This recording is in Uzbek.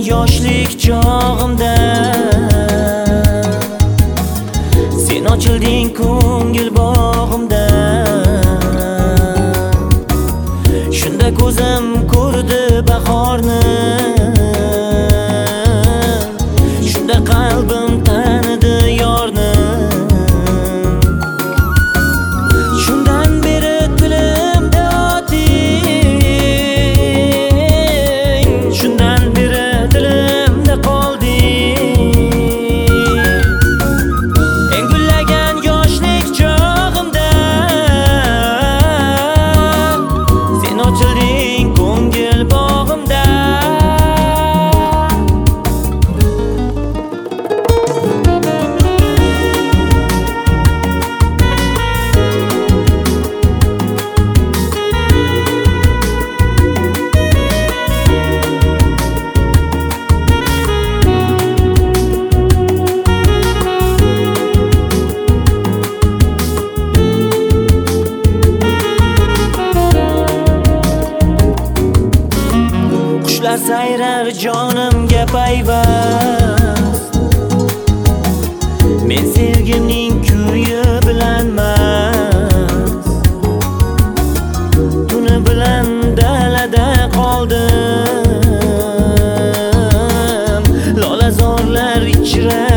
yoshlik chog'imda sen ochilding ko'ngil bog'imda. Shunda ko'zim ko'rdi bahorni, shunda qalbim tanidi yorni. Shundan beri tilimda oting, shundan beri dilimda qolding. Eng gullagan yoshlik chog'imda sen ochilding ko'ngil bog'imda. Qushlar sayrar jonimga payvast, men sevgimning kuyi bilan mast. Tuni bilan dalada qoldim, lolazorlar ichra